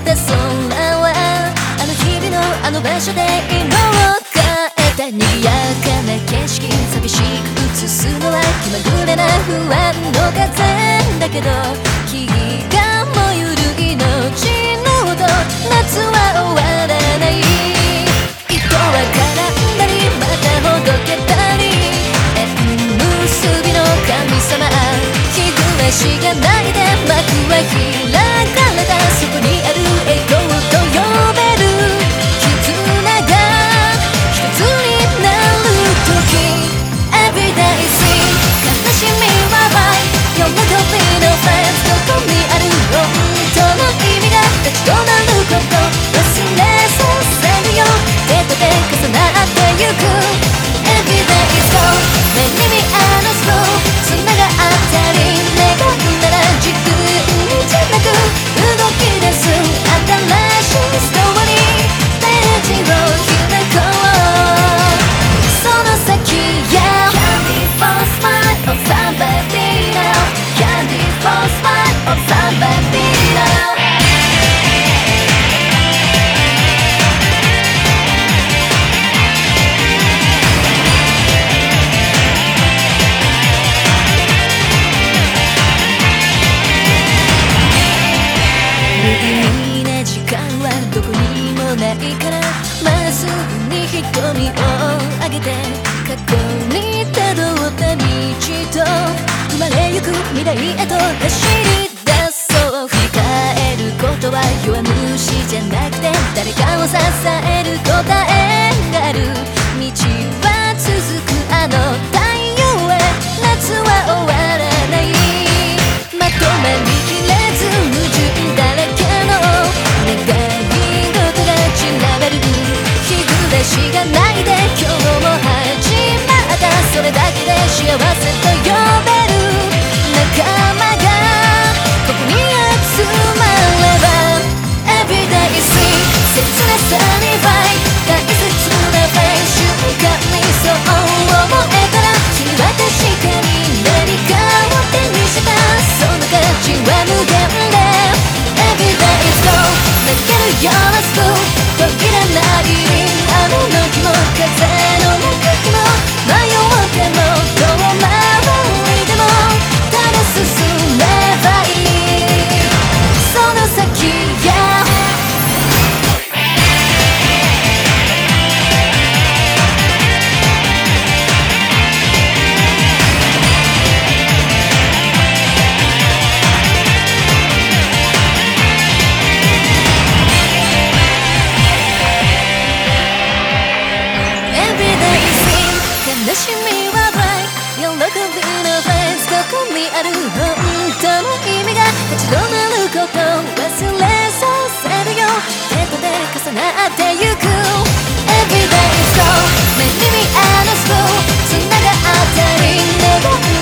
た空はあの日々のあの場所で色を変えた賑やかな景色、寂しく映すのは気まぐれな不安の風だけど、気が燃ゆる命の音、夏は終わらない。糸は絡んだりまたほどけたり、縁結びの神様、日暮らしがないで幕は開かれた。そこにある栄光と呼べる絆が一つになる時、 Everyday Sing 悲しみは Right 喜びの Friends どこにある本当の意味が立ち止まること忘れさせるよ、手と手重なってゆく Everyday Song 目に見えのスロー繋がったり願うなら自分じゃなく動き出す新しいストーリー、ページを開こうその先や Candy for smile of somebody now Candy for smile of somebody nowどこにもないからまっすぐに瞳を上げて過去にたどった道と生まれゆく未来へと走り出そう。振り返ることは弱虫じゃなくて誰かを支える答えがある。道は続くあの太陽へ、夏は終わらない。まとまりきれず矛盾だらけの願い日暮らしがないで今日も始まった、それだけで幸せと呼べる仲間がここに集まれば Everyday Sing 切なさに Fight 大切なフェイ瞬間にそう思えたら君は確かに何かを手にした、その価値は無限で Everyday Song 泣けるようなスプーン途切れない雨の日も風の中日も迷っても遠回りでもただ進めばいいその先や悲しみは Right 喜びのフェイスどこにある本当の意味が立ち止まること忘れさせるよ、手と手重なってゆく Everyday Song 目に見えるスプーン繋がったり願う